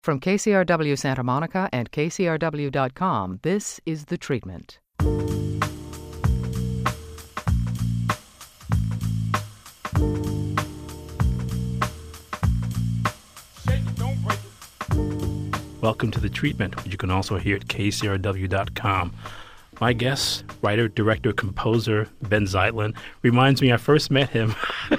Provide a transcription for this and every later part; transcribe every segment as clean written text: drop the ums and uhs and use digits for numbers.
From KCRW Santa Monica and KCRW.com, this is The Treatment. Welcome to The Treatment, which you can also hear at KCRW.com. My guest, writer, director, composer, Ben Zeitlin, reminds me I first met him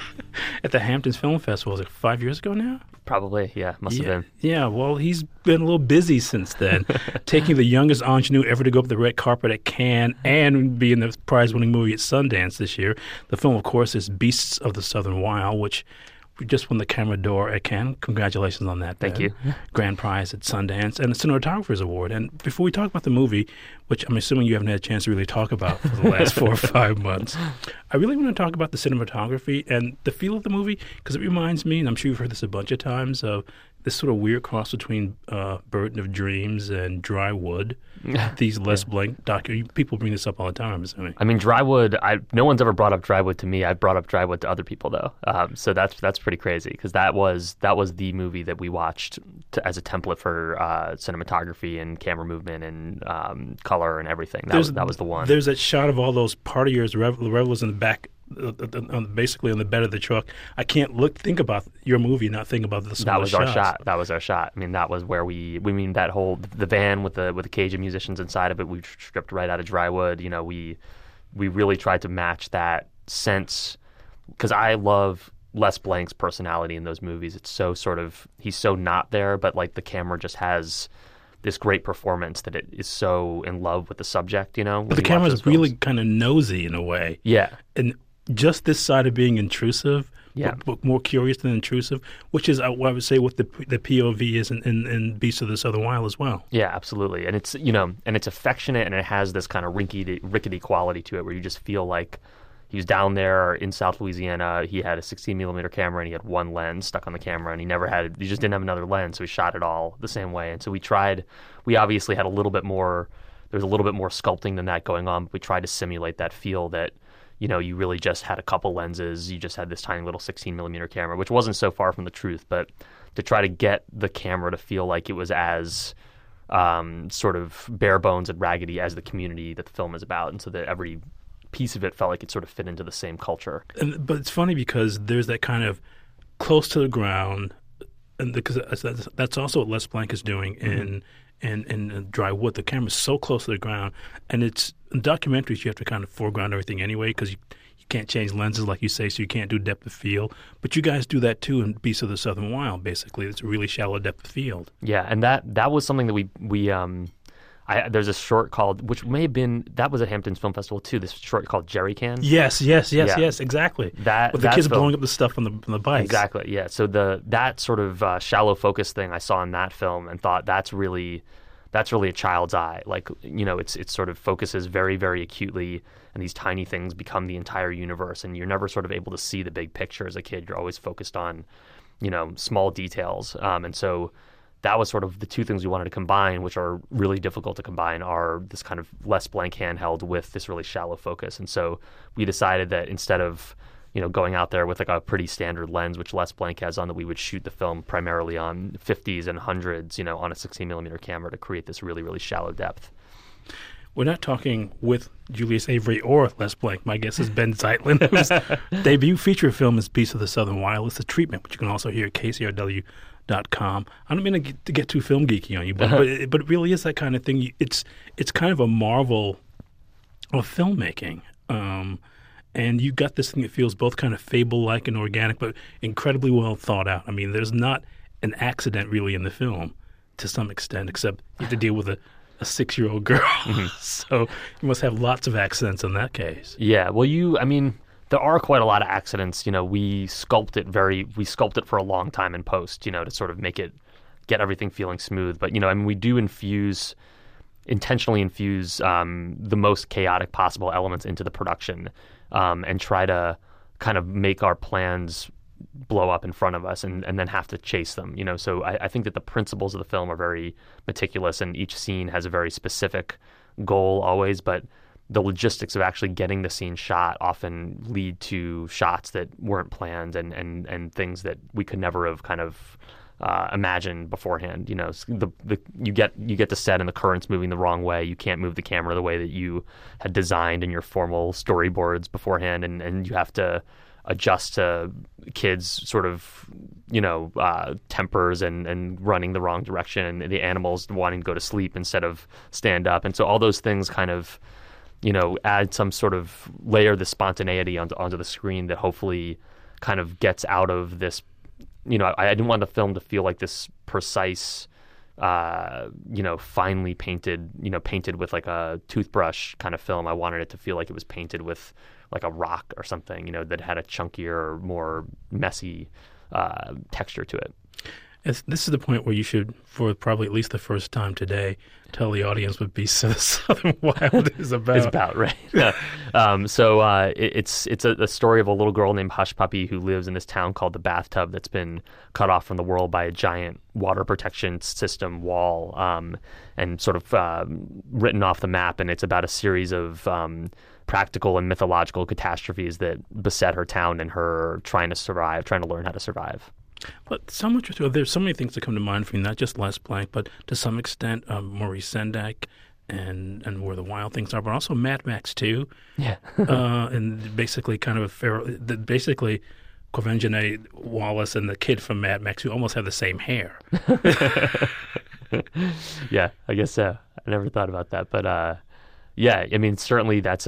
at the Hamptons Film Festival. Was it 5 years ago now? Probably, yeah. Must have been. Yeah, well, he's been a little busy since then, taking the youngest ingenue ever to go up the red carpet at Cannes and be in the prize-winning movie at Sundance this year. The film, of course, is Beasts of the Southern Wild, which we just won the Camera d'Or at Cannes. Congratulations on that, Ben. Thank you. Grand Prize at Sundance and the Cinematographer's Award. And before we talk about the movie, which I'm assuming you haven't had a chance to really talk about for the last 4 or 5 months, I really want to talk about the cinematography and the feel of the movie, because it reminds me, and I'm sure you've heard this a bunch of times, of this sort of weird cross between Burden of Dreams and Dry Wood. These Les Blanc people bring this up all the time, I'm assuming. I mean, Dry Wood, no one's ever brought up Dry Wood to me. I've brought up Dry Wood to other people, though. So that's pretty crazy, because that was the movie that we watched as a template for cinematography and camera movement and color and everything. That was the one. There's that shot of all those partiers, revelers in the back, basically on the bed of the truck. I can't think about your movie and not think about this. That was our shot. That was our shot. I mean, that was where we mean that whole the van with the cage of musicians inside of it. We stripped right out of Dry Wood. You know, we really tried to match that sense, because I love Les Blanc's personality in those movies. It's so sort of, he's so not there, but like the camera just has this great performance that it is so in love with the subject, you know. But the camera's really kind of nosy in a way. Yeah. And just this side of being intrusive, but more curious than intrusive, which is what I would say what the POV is in Beasts of the Southern Wild as well. Yeah, absolutely. And it's, you know, and it's affectionate, and it has this kind of rickety quality to it where you just feel like he was down there in South Louisiana. He had a 16-millimeter camera, and he had one lens stuck on the camera, and he just didn't have another lens, so he shot it all the same way. And so we obviously had there was a little bit more sculpting than that going on, but we tried to simulate that feel that, you know, you really just had a couple lenses. You just had this tiny little 16-millimeter camera, which wasn't so far from the truth, but to try to get the camera to feel like it was as sort of bare bones and raggedy as the community that the film is about, and so that every piece of it felt like it sort of fit into the same culture. But it's funny because there's that kind of close to the ground, and because that's also what Les Blanc is doing in Dry Wood. The camera's so close to the ground, and it's in documentaries you have to kind of foreground everything anyway, because you can't change lenses like you say, so you can't do depth of field. But you guys do that too in Beasts of the Southern Wild. Basically, it's a really shallow depth of field. Yeah, and that was something that we there's a short called, which may have been, that was at Hamptons Film Festival too, this short called Jerry Can. Yes, exactly. With the kids blowing up the stuff on the bikes. Exactly, yeah. So that sort of shallow focus thing I saw in that film and thought that's really a child's eye. Like, you know, it sort of focuses very, very acutely, and these tiny things become the entire universe, and you're never sort of able to see the big picture as a kid. You're always focused on, you know, small details. And so that was sort of the two things we wanted to combine, which are really difficult to combine, are this kind of Les Blanc handheld with this really shallow focus. And so we decided that instead of, you know, going out there with like a pretty standard lens, which Les Blanc has on, that we would shoot the film primarily on 50s and 100s, you know, on a 16-millimeter camera to create this really, really shallow depth. We're not talking with Julius Avery or Les Blanc. My guest is Ben Zeitlin, whose debut feature film is Beasts of the Southern Wild. It's The Treatment, which you can also hear at KCRW.com. I don't mean to get too film geeky on you, but it really is that kind of thing. It's kind of a marvel of filmmaking. And you got this thing that feels both kind of fable-like and organic, but incredibly well thought out. I mean, there's not an accident really in the film to some extent, except you have to deal with a 6-year-old girl. Mm-hmm. So you must have lots of accidents in that case. Yeah, well, there are quite a lot of accidents. You know, we sculpt it for a long time in post, you know, to sort of get everything feeling smooth. But, you know, I mean, we do intentionally infuse the most chaotic possible elements into the production, and try to kind of make our plans blow up in front of us and then have to chase them, you know. So I think that the principles of the film are very meticulous, and each scene has a very specific goal always, but the logistics of actually getting the scene shot often lead to shots that weren't planned and things that we could never have kind of imagine beforehand. You know, you get to set and the current's moving the wrong way. You can't move the camera the way that you had designed in your formal storyboards beforehand, and you have to adjust to kids' sort of, tempers and running the wrong direction, and the animals wanting to go to sleep instead of stand up. And so all those things kind of, add some sort of layer the spontaneity onto the screen that hopefully kind of gets out of this. I didn't want the film to feel like this precise, finely painted, painted with like a toothbrush kind of film. I wanted it to feel like it was painted with like a rock or something, that had a chunkier, more messy texture to it. This is the point where you should, for probably at least the first time today, tell the audience what Beasts of the Southern Wild is about. It's about, right? Yeah. It's a story of a little girl named Hush Puppy who lives in this town called the Bathtub that's been cut off from the world by a giant water protection system wall, and sort of written off the map. And it's about a series of practical and mythological catastrophes that beset her town and her trying to learn how to survive. But there's so many things that come to mind for me, not just Les Blank, but to some extent Maurice Sendak and Where the Wild Things Are, but also Mad Max 2. Yeah. And basically kind of basically Quvenzhané Wallis and the kid from Mad Max who almost have the same hair. Yeah, I guess so. I never thought about that. But yeah, I mean, certainly that's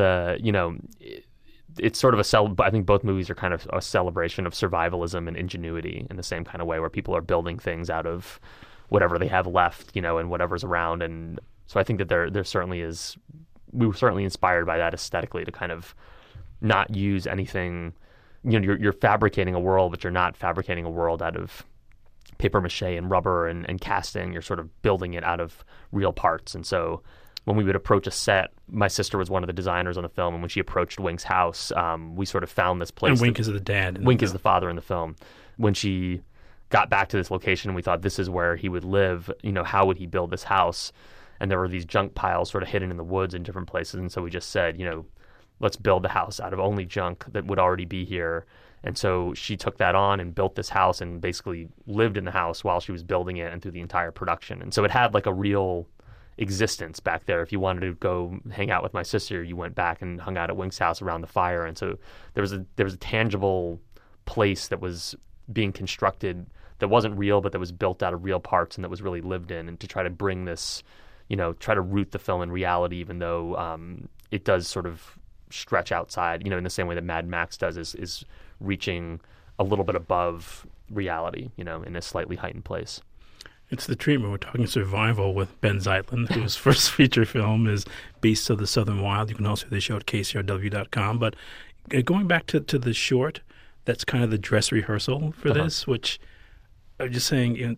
it's sort of I think both movies are kind of a celebration of survivalism and ingenuity in the same kind of way, where people are building things out of whatever they have left, and whatever's around. And so I think that there certainly is, we were certainly inspired by that aesthetically to kind of not use anything, you're fabricating a world, but you're not fabricating a world out of paper mache and rubber and casting. You're sort of building it out of real parts. And so when we would approach a set, my sister was one of the designers on the film, and when she approached Wink's house, we sort of found this place. And Wink is the dad. Wink is the father in the film. When she got back to this location, and we thought this is where he would live, how would he build this house? And there were these junk piles sort of hidden in the woods in different places, and so we just said, let's build the house out of only junk that would already be here. And so she took that on and built this house and basically lived in the house while she was building it and through the entire production. And so it had like a real existence back there. If you wanted to go hang out with my sister, you went back and hung out at Wink's house around the fire. And so there was a tangible place that was being constructed that wasn't real, but that was built out of real parts and that was really lived in. And to try to bring this, try to root the film in reality, even though it does sort of stretch outside, in the same way that Mad Max does, is reaching a little bit above reality, in a slightly heightened place. It's the treatment. We're talking survival with Ben Zeitlin, whose first feature film is Beasts of the Southern Wild. You can also hear the show at KCRW.com. But going back to the short, that's kind of the dress rehearsal for this, which I'm just saying,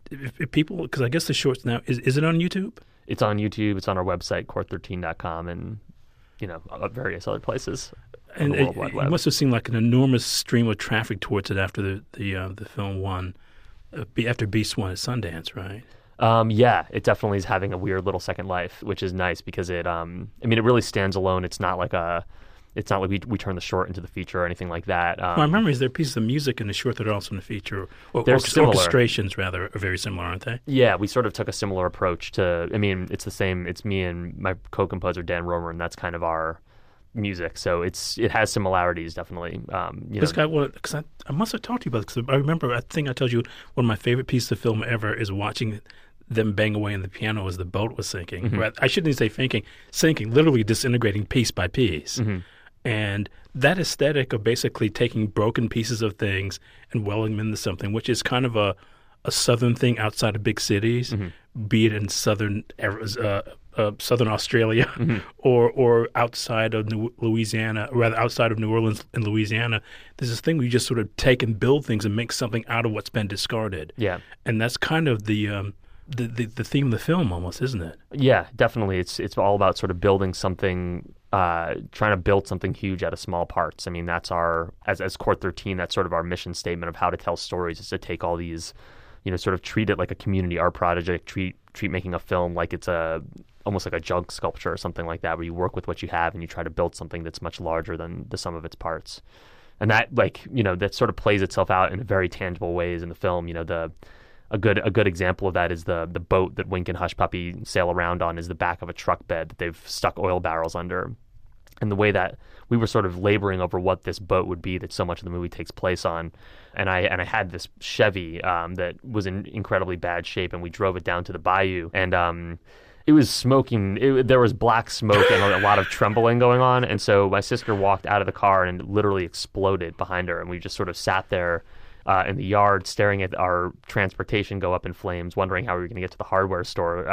if people, because I guess the short's now, is it on YouTube? It's on YouTube. It's on our website, court13.com, and, various other places. And it must have seemed like an enormous stream of traffic towards it after the film won. After Beast won at Sundance, right? Yeah, it definitely is having a weird little second life, which is nice because it really stands alone. It's not like we turn the short into the feature or anything like that. My memory is there are pieces of music in the short that are also in the feature. Orchestrations, rather, are very similar, aren't they? Yeah, we sort of took a similar approach to. I mean, it's the same. It's me and my co-composer Dan Romer, and that's kind of our music, so it has similarities, definitely. This guy, because I must have talked to you about it, because I remember, I think I told you, one of my favorite pieces of film ever is watching them bang away on the piano as the boat was sinking. Mm-hmm. I shouldn't even say sinking, literally disintegrating piece by piece. Mm-hmm. And that aesthetic of basically taking broken pieces of things and welding them into something, which is kind of a southern thing outside of big cities, be it in southern Australia, or outside of Louisiana, or rather outside of New Orleans and Louisiana. There's this thing where you just sort of take and build things and make something out of what's been discarded. Yeah, and that's kind of the theme of the film, almost, isn't it? Yeah, definitely. It's all about sort of building something, trying to build something huge out of small parts. I mean, that's as Court 13, that's sort of our mission statement of how to tell stories, is to take all these, sort of treat it like a community art project, treat making a film like it's almost like a junk sculpture or something like that, where you work with what you have and you try to build something that's much larger than the sum of its parts. And that, that sort of plays itself out in very tangible ways in the film. a good example of that is the boat that Wink and Hush Puppy sail around on is the back of a truck bed that they've stuck oil barrels under. And the way that we were sort of laboring over what this boat would be that so much of the movie takes place on. And I had this Chevy that was in incredibly bad shape, and we drove it down to the bayou. And it was smoking. There was black smoke and a lot of trembling going on. And so my sister walked out of the car and it literally exploded behind her. And we just sort of sat there in the yard staring at our transportation go up in flames, wondering how we were going to get to the hardware store.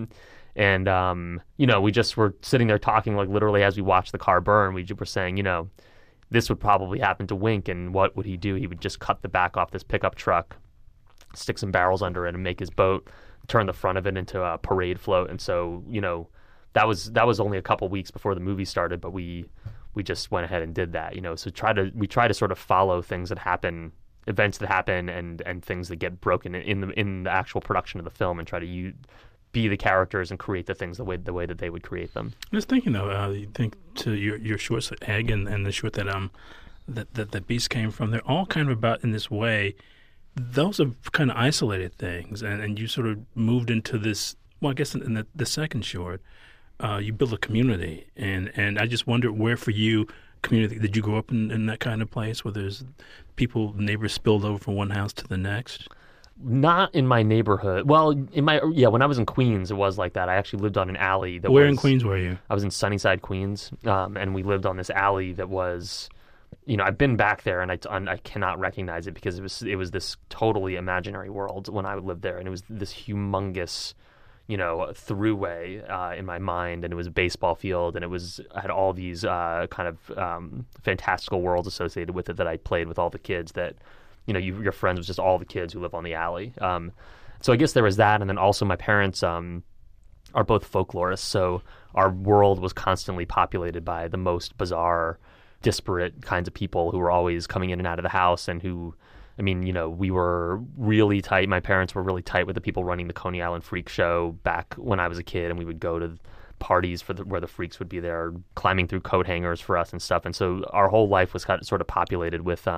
And we just were sitting there talking like literally as we watched the car burn. We were saying, this would probably happen to Wink, and what would he do? He would just cut the back off this pickup truck, stick some barrels under it, and make his boat, turn the front of it into a parade float. And so, that was only a couple weeks before the movie started, but we just went ahead and did that. So we try to sort of follow things that happen, events that happen, and things that get broken in the actual production of the film, and try to be the characters and create the things the way that they would create them. I was thinking though, you think to your shorts, Egg, and the short that Beast came from, they're all kind of about in this way. Those are kind of isolated things, and you sort of moved into this. Well, I guess in the second short, you build a community, and I just wonder where for you, community. Did you grow up in that kind of place where there's neighbors spilled over from one house to the next? Not in my neighborhood. Well, when I was in Queens, it was like that. I actually lived on an alley. Where in Queens were you? I was in Sunnyside, Queens, and we lived on this alley that was, I've been back there, and I cannot recognize it because it was this totally imaginary world when I lived there, and it was this humongous, throughway in my mind, and it was a baseball field, and I had all these kind of fantastical worlds associated with it that I played with all the kids that. Your friends was just all the kids who live on the alley. So I guess there was that. And then also my parents are both folklorists. So our world was constantly populated by the most bizarre, disparate kinds of people who were always coming in and out of the house and we were really tight. My parents were really tight with the people running the Coney Island Freak Show back when I was a kid, and we would go to parties where the freaks would be there climbing through coat hangers for us and stuff. And so our whole life was kind of sort of populated with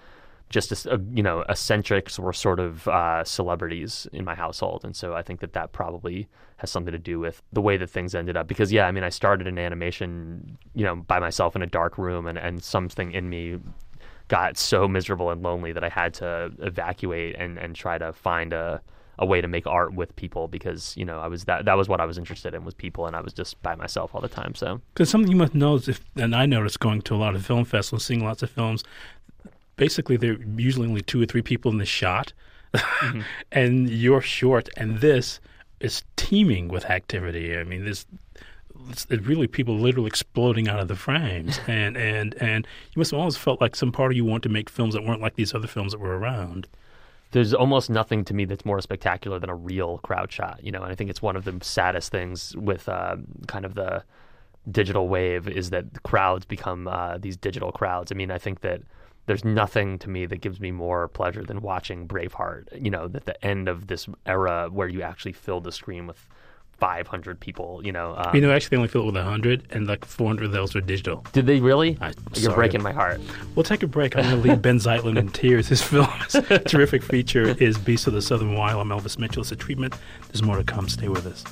eccentrics were sort of celebrities in my household. And so I think that probably has something to do with the way that things ended up. Because, I started in animation, by myself in a dark room, and something in me got so miserable and lonely that I had to evacuate and try to find a way to make art with people because, I was that was what I was interested in, was people, and I was just by myself all the time. So, because something you must know is, and I noticed going to a lot of film festivals, seeing lots of films, basically, there are usually only 2 or 3 people in the shot, mm-hmm. and you're short, and this is teeming with activity. It's really people literally exploding out of the frames, and you must have always felt like some part of you wanted to make films that weren't like these other films that were around. There's almost nothing to me that's more spectacular than a real crowd shot, and I think it's one of the saddest things with kind of the digital wave is that the crowds become these digital crowds. I think that there's nothing to me that gives me more pleasure than watching Braveheart, at the end of this era where you actually filled the screen with 500 people, actually they only filled it with 100, and like 400 of those were digital. Did they really? You're breaking my heart. We'll take a break. I'm going to leave Ben Zeitlin in tears. His film's terrific feature is Beast of the Southern Wild. I'm Elvis Mitchell. It's a treatment. There's more to come. Stay with us.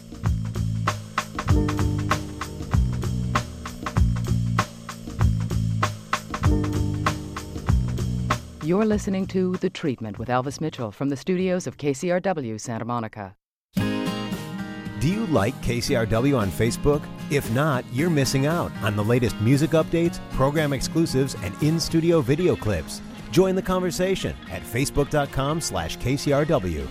You're listening to The Treatment with Elvis Mitchell from the studios of KCRW Santa Monica. Do you like KCRW on Facebook? If not, you're missing out on the latest music updates, program exclusives, and in-studio video clips. Join the conversation at facebook.com/KCRW.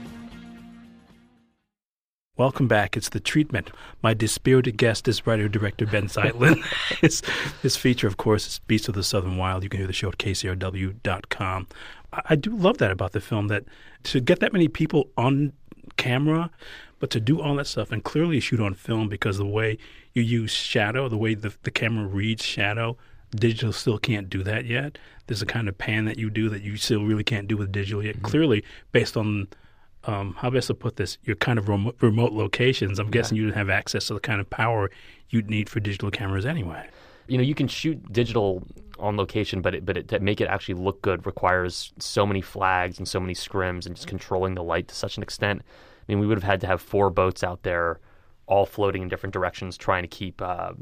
Welcome back. It's The Treatment. My dispirited guest is writer-director Ben Zeitlin. His feature, of course, is Beast of the Southern Wild. You can hear the show at KCRW.com. I do love that about the film, that to get that many people on camera, but to do all that stuff and clearly shoot on film, because the way you use shadow, the way the camera reads shadow, digital still can't do that yet. There's a kind of pan that you do that you still really can't do with digital yet. Mm-hmm. Clearly, based on how best to put this, your kind of remote locations, I'm guessing you didn't have access to the kind of power you'd need for digital cameras anyway. You can shoot digital on location, but to make it actually look good requires so many flags and so many scrims and just controlling the light to such an extent. I mean, we would have had to have 4 boats out there, all floating in different directions, trying to keep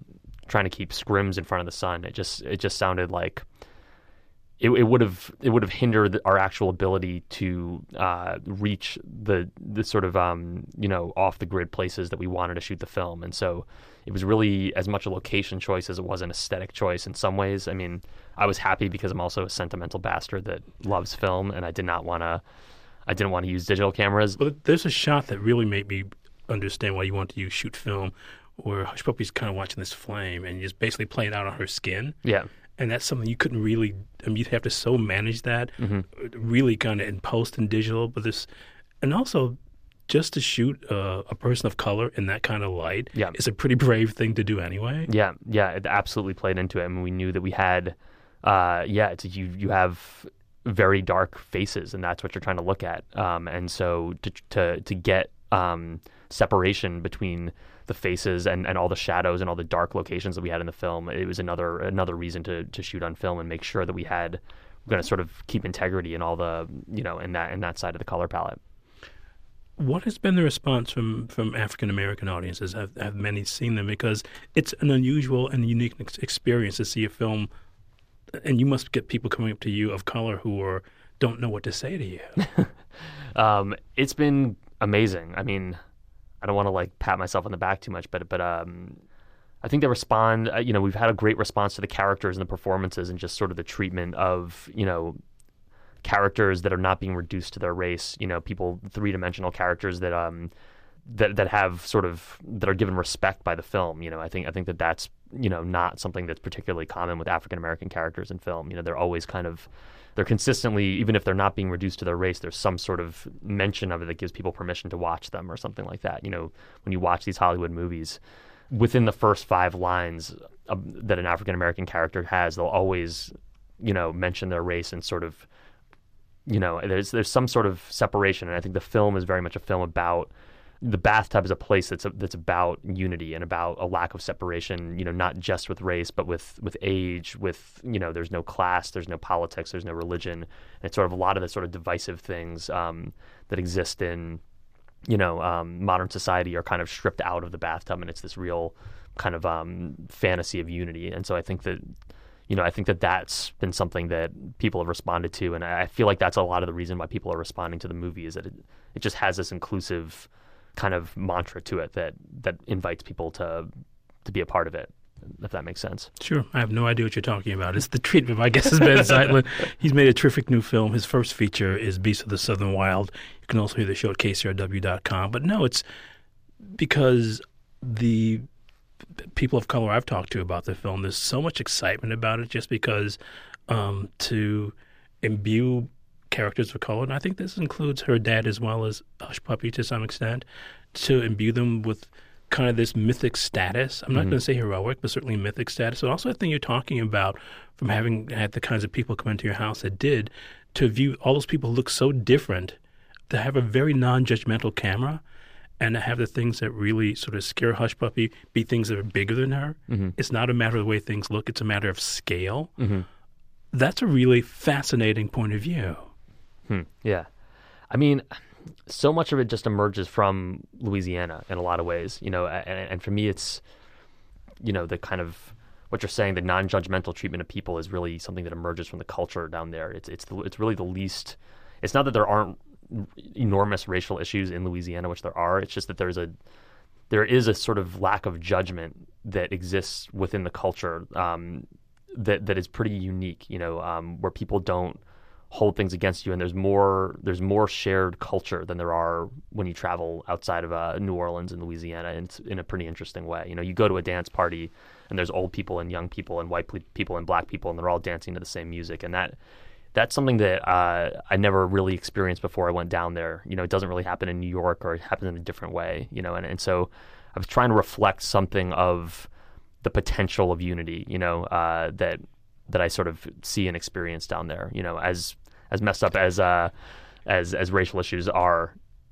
scrims in front of the sun. It just sounded like it would have hindered our actual ability to reach the sort of off the grid places that we wanted to shoot the film. And so it was really as much a location choice as it was an aesthetic choice in some ways. I mean, I was happy because I'm also a sentimental bastard that loves film, and I didn't want to use digital cameras. But there's a shot that really made me understand why you want to shoot film, where Hush Puppy's kind of watching this flame and just basically playing out on her skin. Yeah. And that's something you couldn't really, you'd have to so manage that, really kind of in post and digital. And also just to shoot a person of color in that kind of light is a pretty brave thing to do anyway. Yeah, it absolutely played into it. I mean, we knew that we had, you have very dark faces, and that's what you're trying to look at. And so to get separation between the faces and all the shadows and all the dark locations that we had in the film, it was another reason to shoot on film and make sure that we're going to sort of keep integrity in all the in that side of the color palette. What has been the response from African American audiences? Have many seen them? Because it's an unusual and unique experience to see a film, and you must get people coming up to you of color who don't know what to say to you. It's been amazing. I mean, I don't want to pat myself on the back too much, but I think they respond. We've had a great response to the characters and the performances, and just sort of the treatment of characters that are not being reduced to their race. People, 3-dimensional characters that have sort of that are given respect by the film. I think that's not something that's particularly common with African American characters in film. They're always they're consistently, even if they're not being reduced to their race, there's some sort of mention of it that gives people permission to watch them or something like that. When you watch these Hollywood movies, within the first 5 lines that an African American character has, they'll always, mention their race and sort of, there's some sort of separation. And I think the film is very much a film about the bathtub is a place that's about unity and about a lack of separation, not just with race, but with age, there's no class, there's no politics, there's no religion. And it's sort of a lot of the sort of divisive things that exist in, modern society are kind of stripped out of the bathtub, and it's this real kind of fantasy of unity. And so I think that, that's been something that people have responded to. And I feel like that's a lot of the reason why people are responding to the movie, is that it just has this inclusive kind of mantra to it that invites people to be a part of it, if that makes sense. Sure. I have no idea what you're talking about. It's The Treatment, my guess is Ben Zeitlin. He's made a terrific new film. His first feature is Beasts of the Southern Wild. You can also hear the show at KCRW.com. But no, it's because the people of color I've talked to about the film, there's so much excitement about it, just because to imbue characters of color, and I think this includes her dad as well as Hush Puppy to some extent, to imbue them with kind of this mythic status. I'm not going to say heroic, but certainly mythic status. And also I think you're talking about, from having had the kinds of people come into your house that did, to view all those people look so different, to have a very non-judgmental camera, and to have the things that really sort of scare Hush Puppy be things that are bigger than her. It's not a matter of the way things look, it's a matter of scale. That's a really fascinating point of view. Yeah. I mean, so much of it just emerges from Louisiana in a lot of ways, and for me it's, the kind of what you're saying, the non-judgmental treatment of people is really something that emerges from the culture down there. It's really the least. It's not that there aren't enormous racial issues in Louisiana, which there are. It's just that there is a sort of lack of judgment that exists within the culture that is pretty unique, where people don't hold things against you, and there's more shared culture than there are when you travel outside of New Orleans and Louisiana, and it's in a pretty interesting way. You go to a dance party and there's old people and young people and white people and black people, and they're all dancing to the same music, and that's something that I never really experienced before I went down there. It doesn't really happen in New York, or it happens in a different way, and so I was trying to reflect something of the potential of unity, that I sort of see and experience down there, as messed up as racial issues are.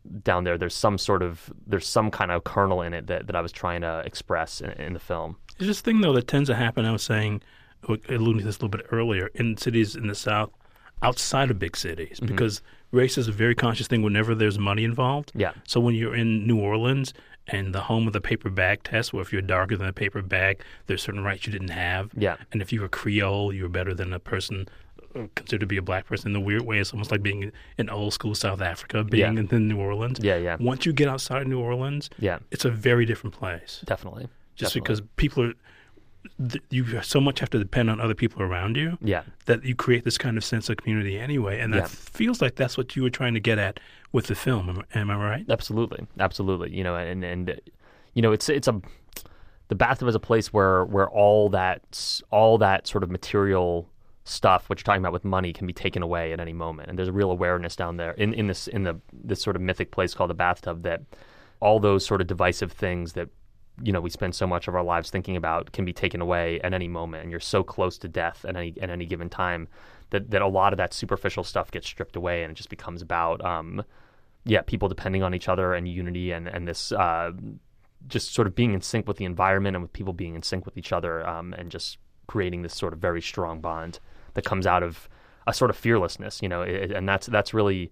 down there. There's some kind of kernel in it that I was trying to express in the film. There's this thing, though, that tends to happen, I was saying, alluding to this a little bit earlier, in cities in the South outside of big cities, because race is a very conscious thing whenever there's money involved. Yeah. So when you're in New Orleans and the home of the paper bag test, where if you're darker than a paper bag, there's certain rights you didn't have. Yeah. And if you were Creole, you were better than a person considered to be a black person. In the weird way, it's almost like being in old school South Africa, being in New Orleans. Yeah. Once you get outside of New Orleans, it's a very different place. Definitely. Because people are, you so much have to depend on other people around you that you create this kind of sense of community anyway. And that feels like that's what you were trying to get at with the film. Am I right? Absolutely. You know, and you know, it's the bathtub is a place where all that sort of material stuff, what you're talking about with money, can be taken away at any moment. And there's a real awareness down there in this sort of mythic place called the bathtub, that all those sort of divisive things that, you know, we spend so much of our lives thinking about can be taken away at any moment. And you're so close to death at any given time that a lot of that superficial stuff gets stripped away, and it just becomes about people depending on each other and unity and this just sort of being in sync with the environment and with people being in sync with each other, and just creating this sort of very strong bond that comes out of a sort of fearlessness, you know. And that's really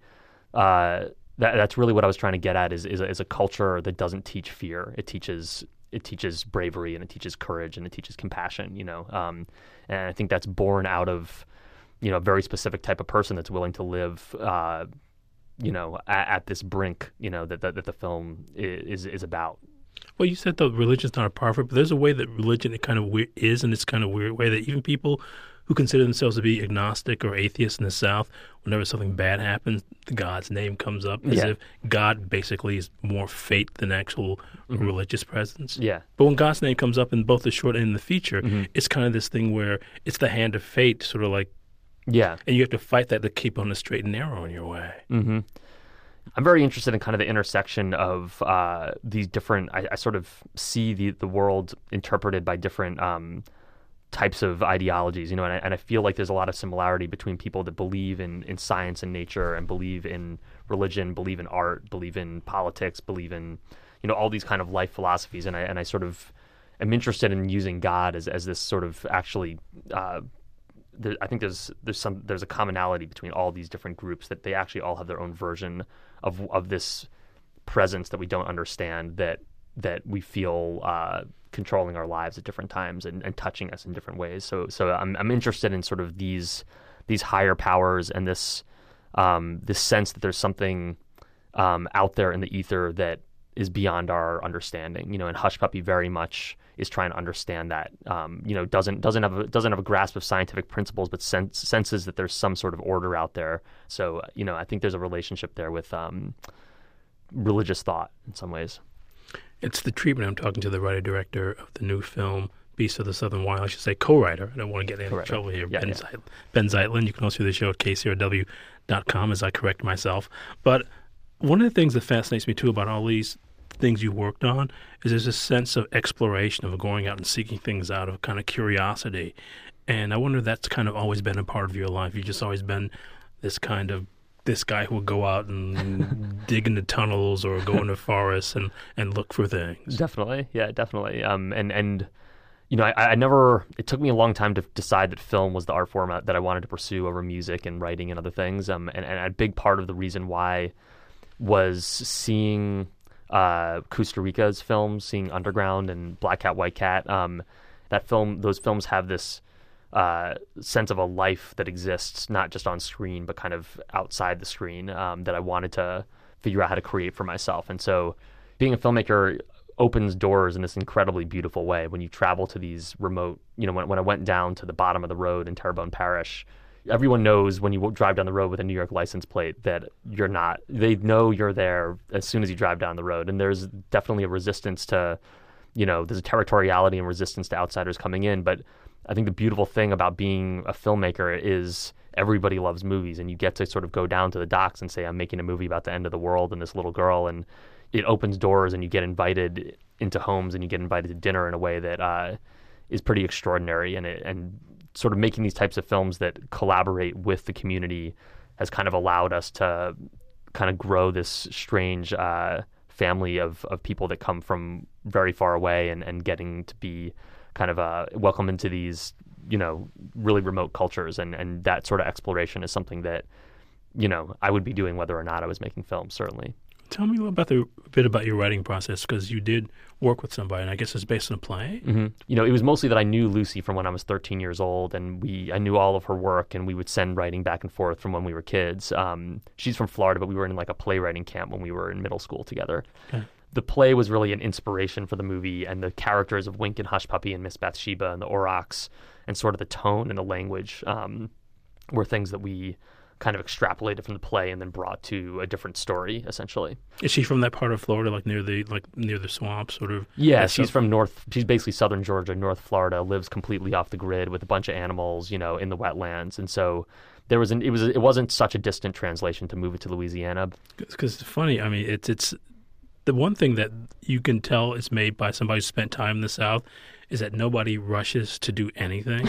that's really what I was trying to get at is a culture that doesn't teach fear. It teaches bravery, and it teaches courage, and it teaches compassion, you know. And I think that's born out of, you know, a very specific type of person that's willing to live, you know, at this brink, you know, that the film is about. Well, you said that religion's not a part of it, but there's a way that religion kind of is in this kind of weird way that even people who consider themselves to be agnostic or atheists in the South, whenever something bad happens, God's name comes up as if God basically is more fate than actual religious presence. Yeah. But when God's name comes up in both the short and the feature, it's kind of this thing where it's the hand of fate, sort of like, and you have to fight that to keep on the straight and narrow in your way. I'm very interested in kind of the intersection of these different. I sort of see the world interpreted by different types of ideologies, you know, and I feel like there's a lot of similarity between people that believe in science and nature, and believe in religion, believe in art, believe in politics, believe in, you know, all these kind of life philosophies, and I sort of am interested in using God as this sort of actually. I think there's a commonality between all these different groups, that they actually all have their own version of this presence that we don't understand, that we feel controlling our lives at different times and touching us in different ways. So I'm interested in sort of these higher powers and this sense that there's something out there in the ether that is beyond our understanding. You know, and Hush Puppy very much is trying to understand that. You know, doesn't have a grasp of scientific principles, but senses that there's some sort of order out there. So, you know, I think there's a relationship there with religious thought in some ways. It's the treatment. I'm talking to the writer-director of the new film, Beasts of the Southern Wild. I should say co-writer. I don't want to get into trouble here. Ben Zeitlin. You can also hear the show at KCRW.com as I correct myself. But one of the things that fascinates me, too, about all these things you worked on is there's a sense of exploration, of going out and seeking things out, of kind of curiosity. And I wonder if that's kind of always been a part of your life. You've just always been this guy who will go out and dig into tunnels or go into forests and look for things. Definitely. Yeah, definitely. And you know, I never, it took me a long time to decide that film was the art format that I wanted to pursue over music and writing and other things. And a big part of the reason why was seeing Costa Rica's films, seeing Underground and Black Cat, White Cat. Those films have this sense of a life that exists not just on screen but kind of outside the screen, that I wanted to figure out how to create for myself. And so being a filmmaker opens doors in this incredibly beautiful way. When you travel to these remote, you know, when I went down to the bottom of the road in Terrebonne Parish, everyone knows when you drive down the road with a New York license plate that you're not, they know you're there as soon as you drive down the road. And there's definitely a resistance to, you know, there's a territoriality and resistance to outsiders coming in. But I think the beautiful thing about being a filmmaker is everybody loves movies, and you get to sort of go down to the docks and say, I'm making a movie about the end of the world and this little girl, and it opens doors and you get invited into homes and you get invited to dinner in a way that is pretty extraordinary. And sort of making these types of films that collaborate with the community has kind of allowed us to kind of grow this strange family of people that come from very far away and getting to be kind of welcome into these, really remote cultures. And that sort of exploration is something that, I would be doing whether or not I was making films, certainly. Tell me a bit about your writing process, because you did work with somebody, and I guess it's based on a play. Mm-hmm. It was mostly that I knew Lucy from when I was 13 years old, and I knew all of her work, and we would send writing back and forth from when we were kids. She's from Florida, but we were in like a playwriting camp when we were in middle school together. Okay. The play was really an inspiration for the movie, and the characters of Wink and Hush Puppy and Miss Bathsheba and the Aurochs, and sort of the tone and the language were things that we kind of extrapolated from the play and then brought to a different story, essentially. Is she from that part of Florida, near the swamp, sort of? Yeah, she's from she's basically southern Georgia, North Florida, lives completely off the grid with a bunch of animals, in the wetlands. And so it wasn't such a distant translation to move it to Louisiana. Because it's funny, I mean, it's the one thing that you can tell is made by somebody who spent time in the South is that nobody rushes to do anything.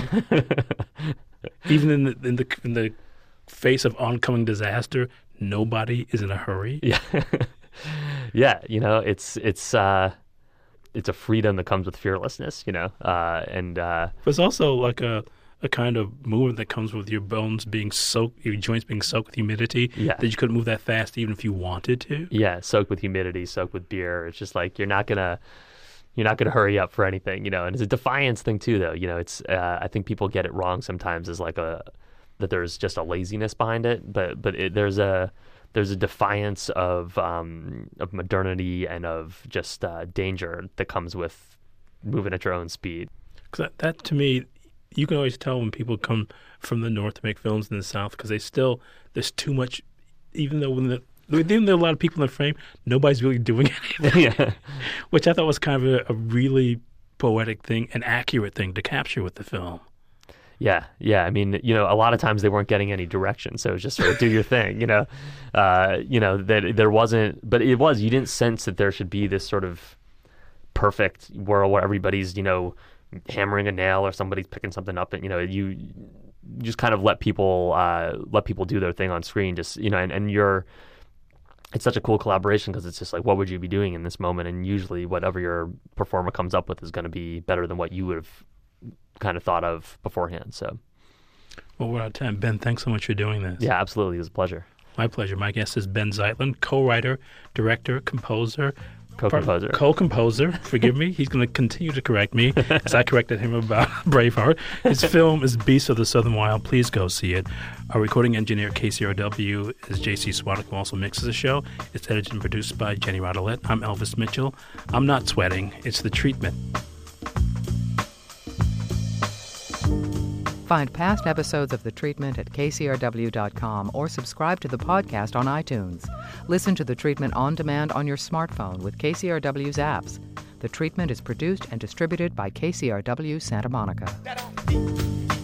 Even in the face of oncoming disaster, nobody is in a hurry. Yeah. Yeah, it's a freedom that comes with fearlessness, but it's also like a kind of movement that comes with your bones being soaked, your joints being soaked with humidity, that you couldn't move that fast even if you wanted to. Yeah, soaked with humidity, soaked with beer. It's just like you're not gonna hurry up for anything, and it's a defiance thing too, though. It's I think people get it wrong sometimes as like that there's just a laziness behind it, but there's a defiance of modernity and of just danger that comes with moving at your own speed. Because that to me, you can always tell when people come from the North to make films in the South, because there's too much, even though there are a lot of people in the frame, nobody's really doing anything. Yeah. Which I thought was kind of a really poetic thing, an accurate thing to capture with the film. Yeah. I mean, a lot of times they weren't getting any direction, so it was just sort of do your thing, that there wasn't, but it was, you didn't sense that there should be this sort of perfect world where everybody's, hammering a nail or somebody's picking something up, and, you just kind of let people do their thing on screen, just, and it's such a cool collaboration because it's just like, what would you be doing in this moment? And usually whatever your performer comes up with is going to be better than what you would have kind of thought of beforehand. So, well, we're out of time. Ben, thanks so much for doing this. Yeah, absolutely. It was a pleasure. My pleasure. My guest is Ben Zeitlin, co-writer, director, composer. Co-composer. Forgive me. He's going to continue to correct me as I corrected him about Braveheart. His film is Beasts of the Southern Wild. Please go see it. Our recording engineer at KCRW is J.C. Swadek, who also mixes the show. It's edited and produced by Jenny Rodolette. I'm Elvis Mitchell. I'm not sweating. It's The Treatment. Find past episodes of The Treatment at kcrw.com or subscribe to the podcast on iTunes. Listen to The Treatment on demand on your smartphone with KCRW's apps. The Treatment is produced and distributed by KCRW Santa Monica.